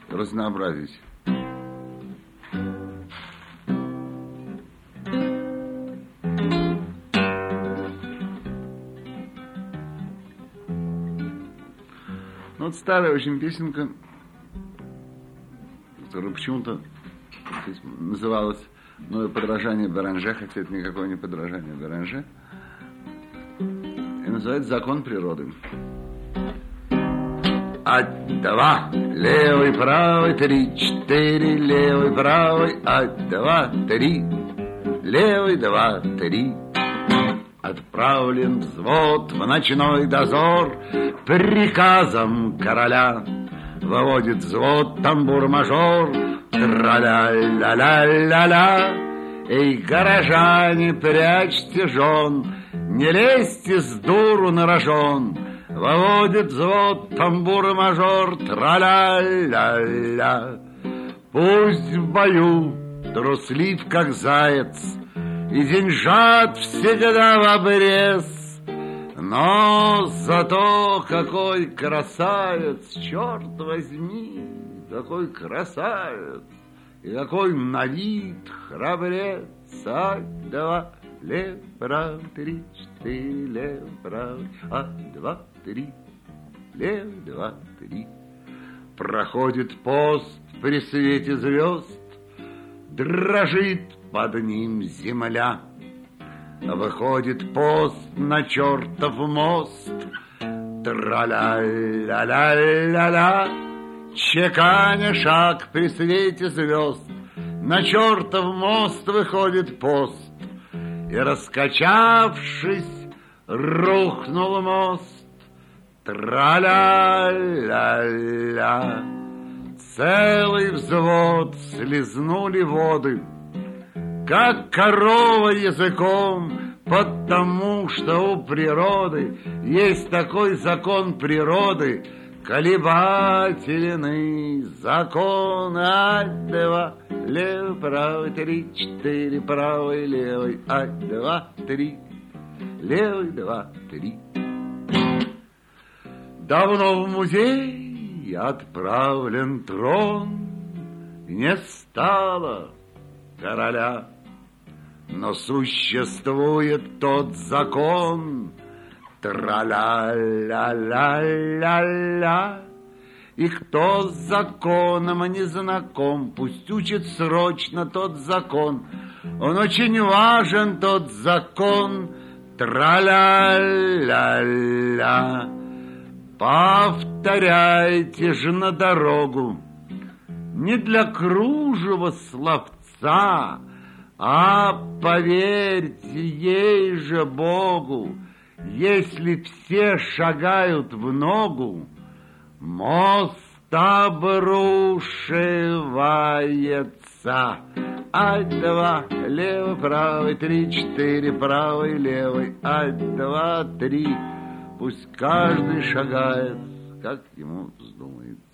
разнообразить. Вот старая очень песенка, которая почему-то называлась «Новое подражание Беранже», хотя это никакое не подражание Беранже, и называется «Закон природы». Два, левый, правый, три, четыре, левый, правый, два, три, левый, два, три. Отправлен взвод в ночной дозор приказом короля. Выводит взвод тамбур-мажор, тра-ля-ля-ля-ля-ля. Эй, горожане, прячьте жен, не лезьте с дуру на рожон. Выводит взвод тамбур-мажор, тра-ля-ля-ля. Пусть в бою труслив, как заяц, и деньжат всегда в обрез, но зато какой красавец, черт возьми, какой красавец, и какой на вид храбрец. Два, лев, прав, три, четыре, лев, прав, два, три, лев, два, три. Проходит пост при свете звезд, дрожит под ним земля. Выходит пост на чертов мост, тра-ля-ля-ля-ля-ля. Чеканя шаг при свете звезд, на чертов мост выходит пост, и, раскачавшись, рухнул мост. Тра-ля-ля-ля. Целый взвод слезнули воды, как корова языком, потому что у природы есть такой закон природы, колебательный закон. Два, левый, правый, три, четыре, правый, левый, два, три, левый, два, три. Давно в музей отправлен трон, не стало короля, но существует тот закон, тра-ля-ля-ля-ля-ля. И кто с законом не знаком, пусть учит срочно тот закон. Он очень важен, тот закон, тра-ля-ля-ля. Повторяйте же на дорогу, не для кружева словца, а поверьте ей же Богу, если все шагают в ногу, мост обрушивается. Два, левый, правый, три, четыре, правый, левый, два, три. Пусть каждый шагает, как ему вздумается.